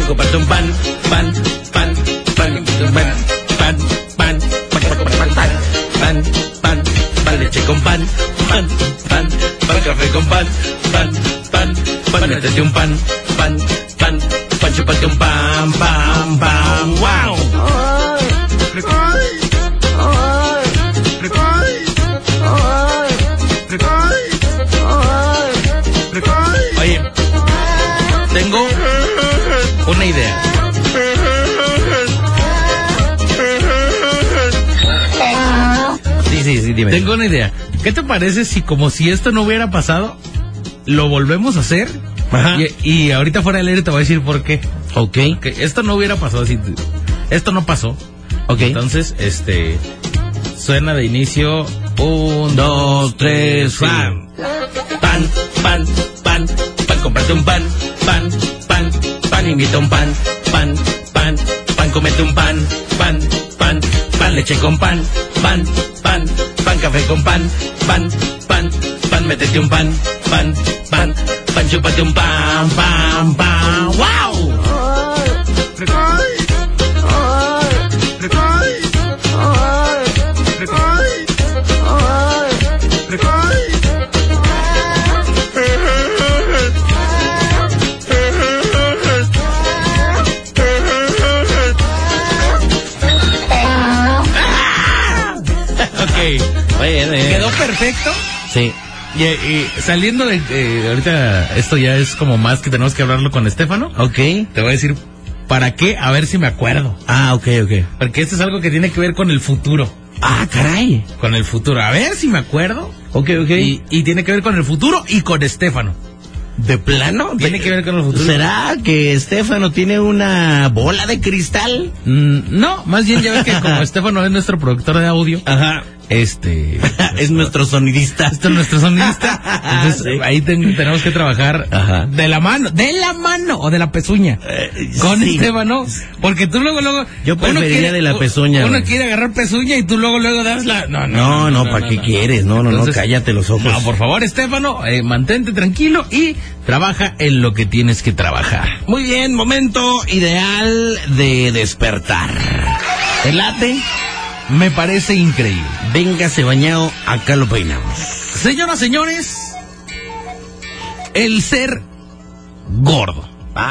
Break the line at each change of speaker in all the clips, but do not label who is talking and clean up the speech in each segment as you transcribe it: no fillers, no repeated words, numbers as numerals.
comprarte un pan, pan, pan, pan, pan, pan, pan, pan, pan, pan, leche con pan, pan, pan, pan, café con pan, pan, pan, pan, métete un pan, pan, pan, pan, chúpate un pan, pan, pan, wow. Oye, tengo una idea.
Sí, dime.
Tengo una idea. ¿Qué te parece si como si esto no hubiera pasado, lo volvemos a hacer?
Ajá.
Y ahorita fuera del aire te voy a decir por qué.
Ok.
Que esto no hubiera pasado, si esto no pasó.
Ok.
Entonces, suena de inicio 1, 2, 3,
pan.
Pan, pan, pan, pan, cómprate un pan, pan, pan, pan, invita un pan, pan, pan, pan, cómete un pan, pan, pan, pan, leche con pan, pan, pan, pan, café con pan, pan, pan, pan, métete un pan, pan, pan, pan, chúpate un pan, pan, pan, wow.
¿Quedó perfecto?
Sí.
Y saliendo de... ahorita esto ya es como más que tenemos que hablarlo con Estefano.
Ok.
Te voy a decir para qué, a ver si me acuerdo.
Ah, ok.
Porque esto es algo que tiene que ver con el futuro.
Ah, caray.
Con el futuro. A ver si me acuerdo.
Ok.
Y tiene que ver con el futuro y con Estefano.
¿De plano?
Tiene que ver con el futuro.
¿Será que Estefano tiene una bola de cristal?
No, más bien ya ves que como Estefano es nuestro productor de audio.
Ajá.
Es
nuestro sonidista.
Este es nuestro sonidista. Entonces,
sí.
ahí tenemos que trabajar
Ajá.
de la mano o de la pezuña con
sí.
Estefano, porque tú luego
yo preferiría de la pezuña.
Uno
güey.
quiere agarrar pezuña y tú luego das la...
No, ¿para qué quieres? No,
Entonces,
cállate los ojos.
No, por favor, Estefano, mantente tranquilo y trabaja en lo que tienes que trabajar.
Muy bien, momento ideal de despertar. ¿El late?
Me parece increíble.
Véngase bañado, acá lo peinamos.
Señoras, señores, el ser gordo.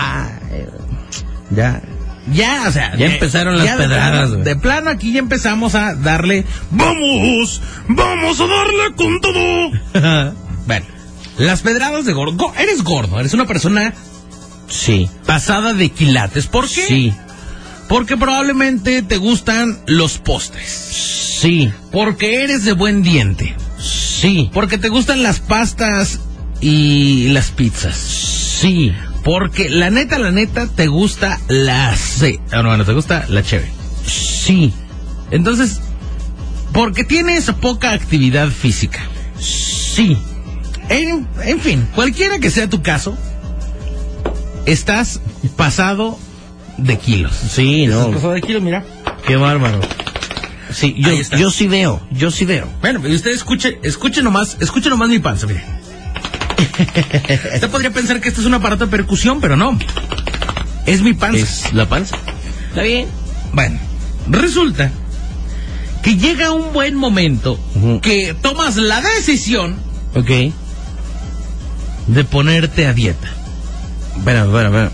Ya,
o sea,
ya empezaron las pedradas, güey.
De plano aquí ya empezamos a darle, vamos a darle con todo. Bueno, las pedradas de gordo. Eres gordo, eres una persona
sí,
pasada de quilates. ¿Por qué?
Sí.
Porque probablemente te gustan los postres.
Sí.
Porque eres de buen diente.
Sí.
Porque te gustan las pastas y las pizzas.
Sí.
Porque la neta, te gusta te gusta la cheve.
Sí.
Entonces, porque tienes poca actividad física.
Sí.
En fin, cualquiera que sea tu caso, estás pasado de kilos.
Sí, no.
¿Estás pasado de kilos? Mira.
Qué bárbaro. Sí, yo sí veo.
Bueno, y usted escuche nomás mi panza, mire. Usted podría pensar que esto es un aparato de percusión, pero no. Es mi panza.
¿Es la panza? Está bien.
Bueno, resulta que llega un buen momento que tomas la decisión de ponerte a dieta.
Bueno.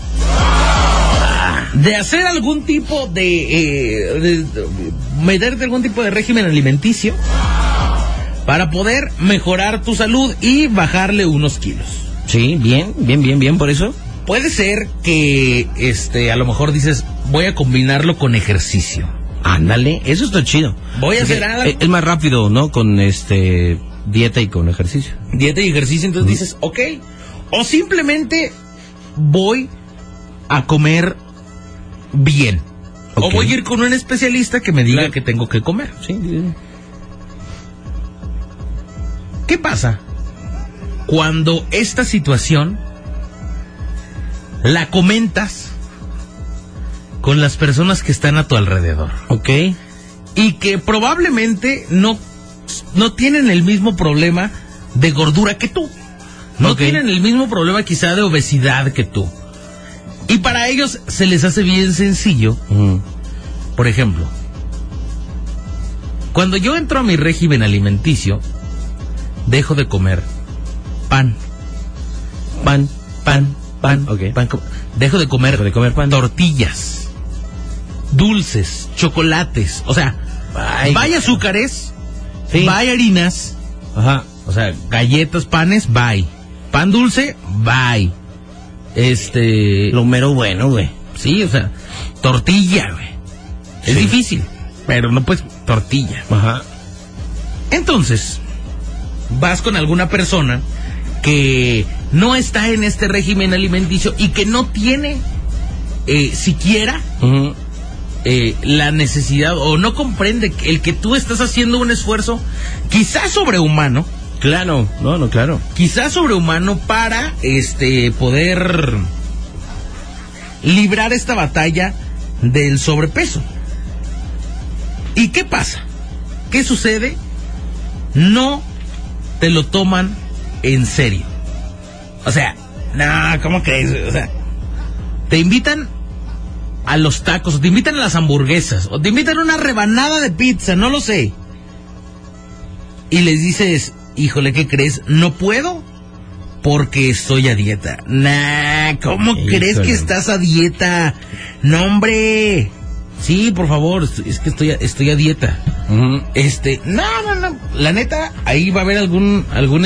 De hacer algún tipo de meterte algún tipo de régimen alimenticio para poder mejorar tu salud y bajarle unos kilos.
Sí, bien, por eso.
Puede ser que a lo mejor dices, voy a combinarlo con ejercicio.
Ándale, eso está chido.
Voy a hacer algo.
Es más rápido, ¿no? Con dieta y con ejercicio.
Dieta y ejercicio, entonces dices, ok. O simplemente voy a comer bien. O voy a ir con un especialista que me diga que tengo que comer.
Sí.
¿Qué pasa cuando esta situación la comentas con las personas que están a tu alrededor?
Ok.
Y que probablemente no tienen el mismo problema de gordura que tú. No tienen el mismo problema quizá de obesidad que tú. Y para ellos se les hace bien sencillo. Por ejemplo, cuando yo entro a mi régimen alimenticio, dejo de comer pan.
Okay.
Dejo de comer
pan.
tortillas, dulces, chocolates, o sea, vaya azúcares,
Sí.
vaya harinas,
Ajá.
o sea, galletas, panes, bye. Pan dulce, bye.
Lo mero bueno, güey.
Sí, o sea, tortilla, güey. Es
Sí.
difícil, pero no pues tortilla.
Ajá.
Entonces, vas con alguna persona que no está en este régimen alimenticio y que no tiene siquiera la necesidad o no comprende el que tú estás haciendo un esfuerzo quizás sobrehumano.
Claro, claro.
Quizás sobrehumano para poder librar esta batalla del sobrepeso. ¿Y qué pasa? ¿Qué sucede? No te lo toman en serio. O sea, no, ¿cómo crees? O sea, te invitan a los tacos, o te invitan a las hamburguesas, o te invitan a una rebanada de pizza, no lo sé. Y les dices, híjole, ¿qué crees? No puedo porque estoy a dieta. Nah, ¿cómo crees que estás a dieta? No, hombre. Sí, por favor, es que estoy a dieta. No. La neta, ahí va a haber alguno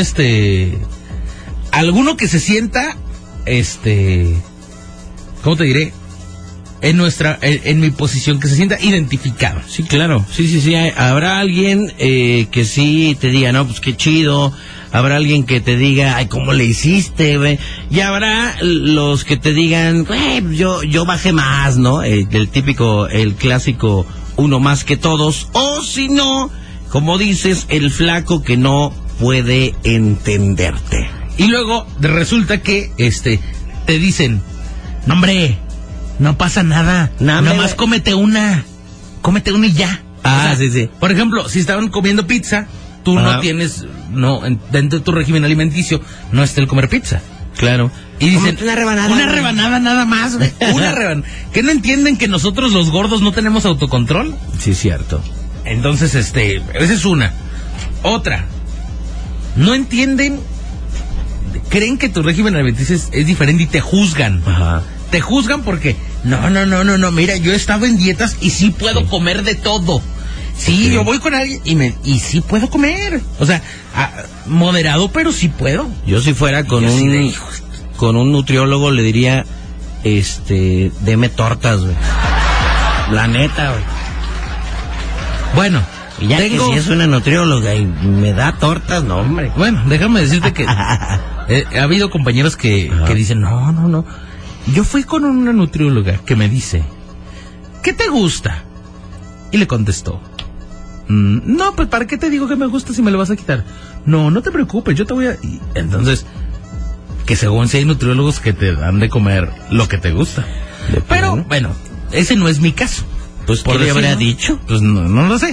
que se sienta, ¿cómo te diré? En mi posición, que se sienta identificado.
Sí, claro. Sí. Habrá alguien que sí te diga, no, pues qué chido. Habrá alguien que te diga, ay, ¿cómo le hiciste, güey? Y habrá los que te digan, güey, yo bajé más, ¿no? El clásico uno más que todos. O si no, como dices, el flaco que no puede entenderte.
Y luego resulta que te dicen, no, hombre, no pasa nada, nomás cómete una y ya.
Ah, o sea, sí.
Por ejemplo, si estaban comiendo pizza, tú no tienes, dentro de tu régimen alimenticio no está el comer pizza.
Claro.
Y dicen,
una rebanada
nada más, güey. Una rebanada. ¿Qué no entienden que nosotros los gordos no tenemos autocontrol?
Sí, cierto.
Entonces, esa es una. Otra, no entienden, creen que tu régimen alimenticio es diferente y te juzgan.
Ajá.
Te juzgan porque, no, mira, yo he estado en dietas y sí puedo comer de todo. Sí, yo voy con alguien y sí puedo comer. O sea, moderado, pero sí puedo.
Yo si fuera con un nutriólogo le diría, deme tortas, güey. La neta, güey.
Bueno,
y ya que si es una nutrióloga y me da tortas, no, hombre.
Bueno, déjame decirte que ha habido compañeros que dicen, no. Yo fui con una nutrióloga que me dice, ¿qué te gusta? Y le contestó, no, pues ¿para qué te digo que me gusta si me lo vas a quitar? No te preocupes, yo te voy a... Entonces, que según si hay nutriólogos que te dan de comer lo que te gusta. Pero, bueno, ese no es mi caso.
Pues, ¿qué le habría dicho?
Pues no lo sé.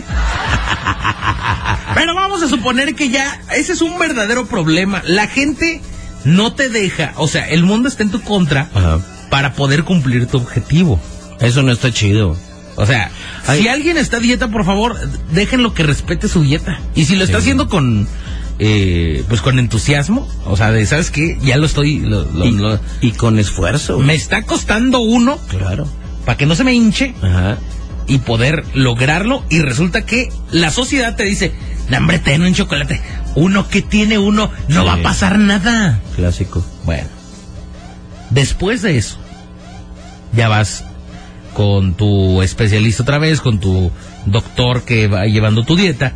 Pero vamos a suponer que ya ese es un verdadero problema. La gente no te deja, o sea, el mundo está en tu contra para poder cumplir tu objetivo.
Eso no está chido.
O sea, si alguien está a dieta, por favor, déjenlo que respete su dieta. Y si lo está haciendo con entusiasmo, o sea, ¿sabes qué? Ya lo estoy...
Y con esfuerzo.
Me está costando uno.
Claro.
Para que no se me hinche.
Ajá.
Y poder lograrlo. Y resulta que la sociedad te dice, no, hombre, ten un chocolate. Uno que tiene uno, no va a pasar nada.
Clásico.
Bueno, después de eso, ya vas con tu especialista otra vez, con tu doctor que va llevando tu dieta,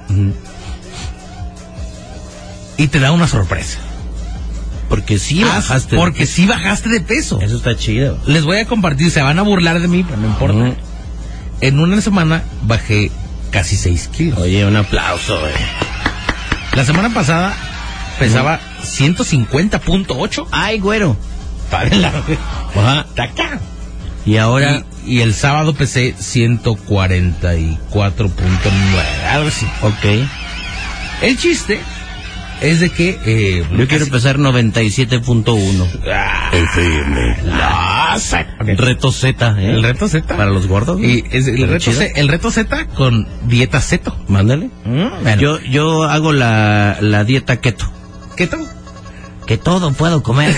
y te da una sorpresa.
Porque sí bajaste.
Porque sí bajaste de peso.
Eso está chido.
Les voy a compartir, se van a burlar de mí, pero no importa. En una semana bajé casi 6 kilos.
Oye, un aplauso, güey.
La semana pasada pesaba 150.8.
Ay, güero.
Ajá. Taca.
Y ahora...
Y el sábado pesé 144.9, algo así.
Ok.
El chiste es de que...
yo quiero pesar 97.1.
FM.
Z.
Okay.
Reto Z,
El reto Z.
Para los gordos.
Y es
Pero
el reto Z con dieta Zeto.
Mándale.
Bueno.
Yo hago la dieta keto.
¿Keto?
Que todo puedo comer.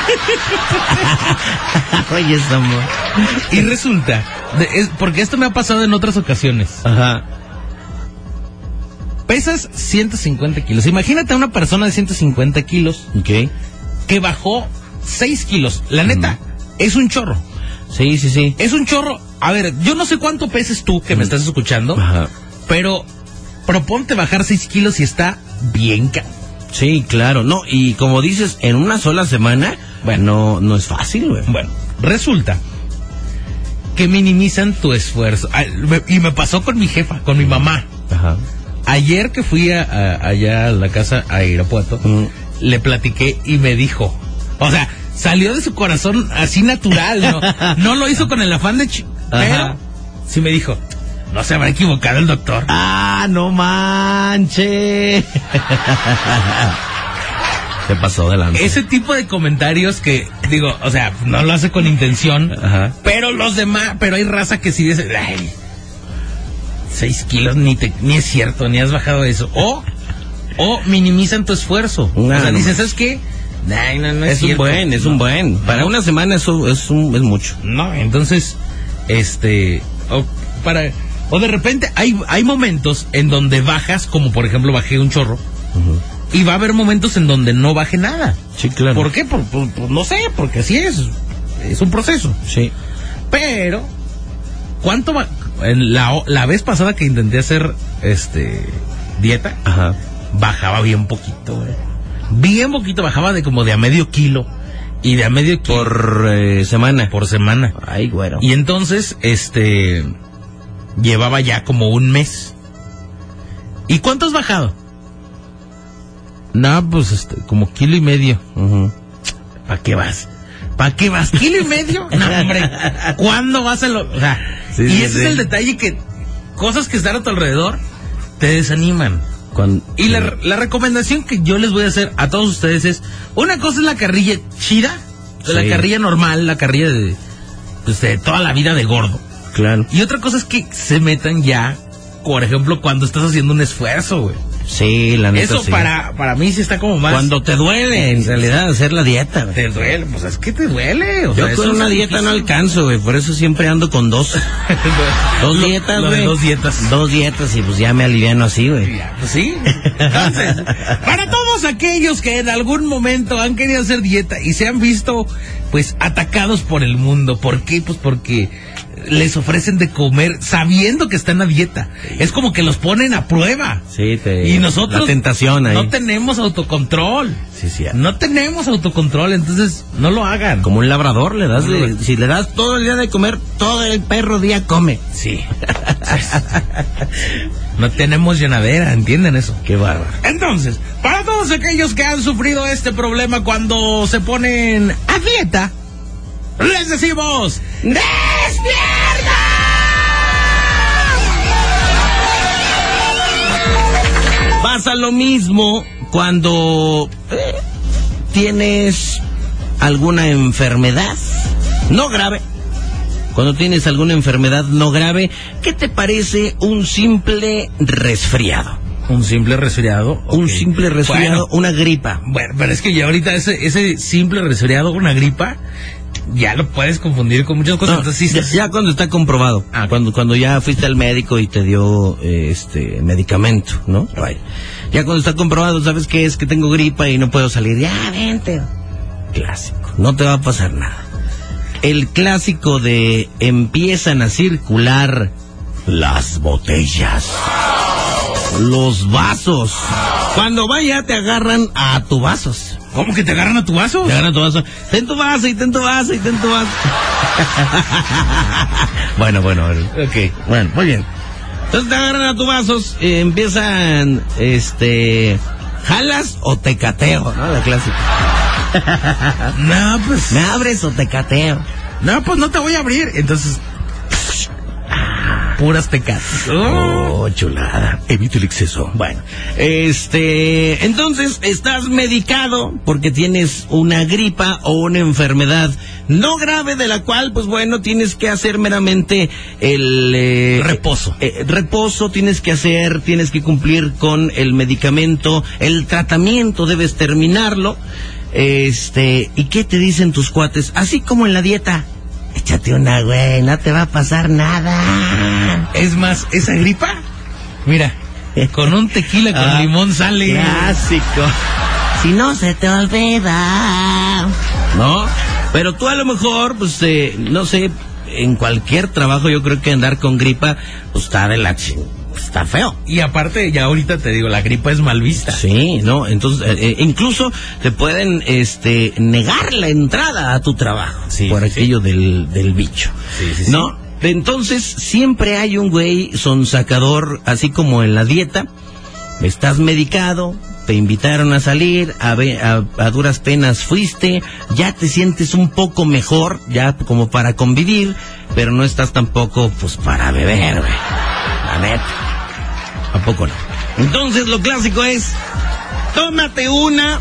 Oye, ese amor.
Y resulta, porque esto me ha pasado en otras ocasiones.
Ajá.
Pesas 150 kilos. Imagínate a una persona de 150 kilos
Ok.
que bajó 6 kilos. La neta, es un chorro.
Sí.
Es un chorro. A ver, yo no sé cuánto peses tú que me estás escuchando,
Ajá.
pero proponte bajar 6 kilos y está bien
Sí, claro. No, y como dices, en una sola semana, bueno, no es fácil, güey.
Bueno, resulta que minimizan tu esfuerzo. Y me pasó con mi jefa, con mi mamá.
Ajá.
Ayer que fui allá a la casa a Irapuato, le platiqué y me dijo, o sea, salió de su corazón así natural, no lo hizo con el afán de pero sí me dijo, no se habrá equivocado el doctor.
¡Ah, no manches! Se pasó delante.
Ese tipo de comentarios que, digo, o sea, no lo hace con intención,
Ajá.
pero los demás, pero hay raza que sí dice, ay, 6 kilos ni es cierto, ni has bajado eso. O minimizan tu esfuerzo.
No,
o sea,
no
dicen,
más.
¿sabes qué? Ay, no es
Es
cierto.
un buen. Para una semana eso es mucho.
No, entonces, o de repente hay momentos en donde bajas, como por ejemplo bajé un chorro, y va a haber momentos en donde no baje nada.
Sí, claro.
¿Por qué? Por no sé, porque así es un proceso.
Sí.
Pero, ¿cuánto va? La vez pasada que intenté hacer dieta,
Ajá.
bajaba bien poquito, güey. Bien poquito, bajaba de como de a medio kilo. Y de a medio kilo.
Por semana.
Por semana.
Ay, güero.
Y entonces, llevaba ya como un mes. ¿Y cuánto has bajado? No, pues como kilo y medio. ¿Para qué vas? ¿Para qué vas? ¿Kilo y medio? No, hombre. ¿Cuándo vas a o sea,
Sí,
y
sí,
ese
sí.
es el detalle, que cosas que están a tu alrededor te desaniman. Y la recomendación que yo les voy a hacer a todos ustedes es, una cosa es la carrilla chida, la
Sí.
carrilla normal, la carrilla de toda la vida de gordo.
Claro.
Y otra cosa es que se metan ya, por ejemplo, cuando estás haciendo un esfuerzo, güey.
Sí, la neta.
Eso
sí.
para mí sí está como más...
Cuando te duele, en realidad, hacer la dieta, güey.
Te duele, pues es que te duele. O
Yo
sea,
con
es un
una dieta no
sacrificio.
alcanzo, güey. Por eso siempre ando con dos. Dos dietas,
Lo de
güey.
2 dietas.
2 dietas y pues ya me aliviano así, güey.
Ya, pues sí. Entonces, para todos aquellos que en algún momento han querido hacer dieta y se han visto, pues, atacados por el mundo. ¿Por qué? Pues porque les ofrecen de comer sabiendo que están a dieta. Es como que los ponen a prueba.
Sí,
Y nosotros
la tentación ahí.
no tenemos autocontrol.
Sí.
No tenemos autocontrol, entonces no lo hagan.
Como un labrador,
No.
si le das todo el día de comer, todo el perro día come.
Sí. No tenemos llenadera, ¿entienden eso?
Qué bárbaro.
Entonces, para todos aquellos que han sufrido este problema cuando se ponen a dieta, les decimos, ¡despierta!
Pasa lo mismo cuando tienes alguna enfermedad no grave. Cuando tienes alguna enfermedad no grave, ¿qué te parece un simple resfriado?
Un simple resfriado.
Un
ok.
simple resfriado,
Bueno,
una gripa.
bueno, pero es que ya ahorita ese simple resfriado, una gripa, ya lo puedes confundir con muchas cosas.
No,
Entonces, sí,
ya cuando está comprobado,
Ah,
cuando ya fuiste al médico y te dio medicamento, ¿no? Vaya. Ya cuando está comprobado, ¿sabes qué es? Que tengo gripa y no puedo salir. Ya, vente. Clásico, no te va a pasar nada. El clásico de empiezan a circular las botellas, los vasos. Cuando vaya te agarran a tu vasos.
¿cómo que te agarran a tu vaso?
Te agarran tu vaso. Ten tu vaso y ten tu vaso y ten tu vaso. Bueno.
Ok.
Bueno, muy bien. Entonces te agarran a tus vasos, empiezan, jalas o te cateo, ¿no? La clásica.
No, pues,
¿Me abres o te cateo?
no te voy a abrir. Entonces, puras Tecates.
Oh, chulada. Evite el exceso. Bueno, entonces estás medicado porque tienes una gripa o una enfermedad no grave de la cual, pues bueno, tienes que hacer meramente el
reposo.
Reposo tienes que cumplir con el medicamento, el tratamiento debes terminarlo. ¿Y qué te dicen tus cuates? Así como en la dieta. Échate una, güey, no te va a pasar nada.
Es más, esa gripa, mira, con un tequila con limón sale.
Clásico. Si no se te olvida. ¿No? Pero tú a lo mejor, pues, no sé, en cualquier trabajo yo creo que andar con gripa, pues está de la está feo.
Y aparte, ya ahorita te digo, la gripa es mal vista.
Sí, ¿no? Entonces, incluso te pueden negar la entrada a tu trabajo por aquello del bicho. Sí. ¿No? Entonces, siempre hay un güey sonsacador, así como en la dieta. Estás medicado, te invitaron a salir, a duras penas fuiste, ya te sientes un poco mejor, ya como para convivir, pero no estás tampoco, pues, para beber, güey. La neta. ¿A poco no? Entonces lo clásico es, tómate una.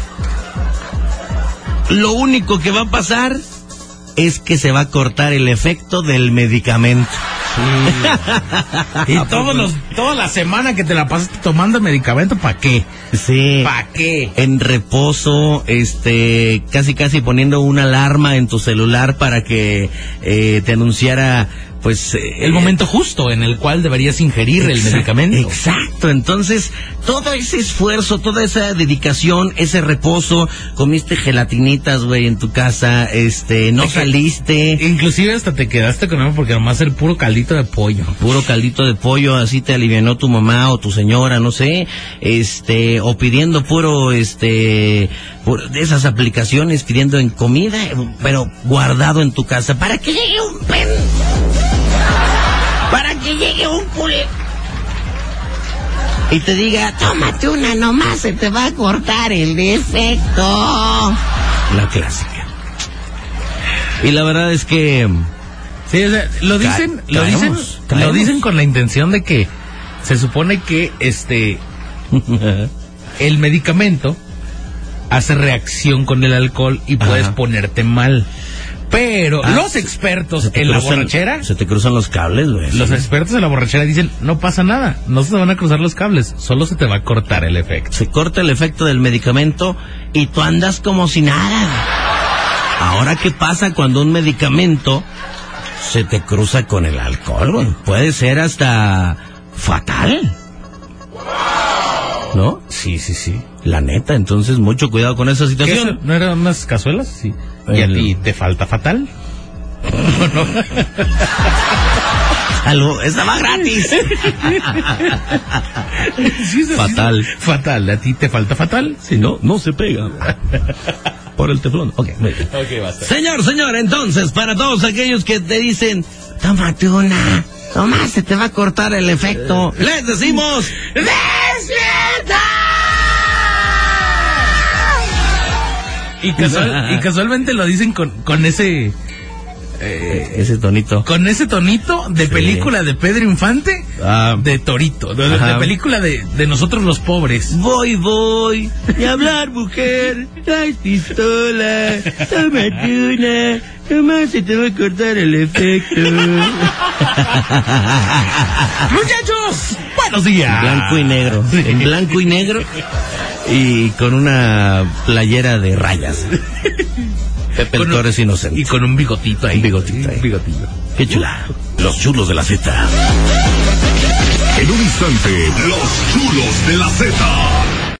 Lo único que va a pasar es que se va a cortar el efecto del medicamento.
Sí. Y toda la semana que te la pasaste tomando el medicamento, ¿para qué?
Sí.
¿Para qué?
En reposo, casi poniendo una alarma en tu celular para que te anunciara, pues,
el momento justo en el cual deberías ingerir el medicamento.
Exacto. Entonces, todo ese esfuerzo, toda esa dedicación, ese reposo, comiste gelatinitas, güey, en tu casa, no saliste.
Inclusive hasta te quedaste con algo porque nomás el puro caldito de pollo.
Puro caldito de pollo, así te alivianó tu mamá o tu señora, no sé, o pidiendo puro, de esas aplicaciones, pidiendo en comida, pero guardado en tu casa, para que llegue un culé y te diga, tómate una nomás, se te va a cortar el efecto. La clásica. Y la verdad es que
sí, o sea, lo dicen con la intención de que se supone que el medicamento hace reacción con el alcohol y puedes ponerte mal. Pero los expertos en la borrachera,
se te cruzan los cables, güey.
Los expertos en la borrachera dicen, no pasa nada, no se te van a cruzar los cables, solo se te va a cortar el efecto.
Se corta el efecto del medicamento y tú andas como si nada. Ahora, ¿qué pasa cuando un medicamento se te cruza con el alcohol, güey? Puede ser hasta fatal, ¿no?
Sí.
La neta, entonces mucho cuidado con esa situación.
¿No eran unas cazuelas? Sí. ¿Y a ti te falta fatal?
Algo, estaba gratis.
Sí,
fatal.
Fatal, ¿a ti te falta fatal?
Si no, no se pega. Por el teflón. Ok, basta. Señor, entonces, para todos aquellos que te dicen, tómate una, nomás se te va a cortar el efecto, les decimos, ¡despierta!
Y casualmente lo dicen con ese
ese tonito.
Con ese tonito de película de Pedro Infante, de Torito, de película de nosotros los pobres.
Voy, y hablar mujer, traes pistola, tómate una, nomás se te va a cortar el efecto.
Muchachos, buenos días.
En blanco y negro y con una playera de rayas. Pepe el Torres inocente.
Y con un bigotito ahí.
Un bigotito. Qué chula. Los chulos de la Z.
En un instante, los chulos de la Z.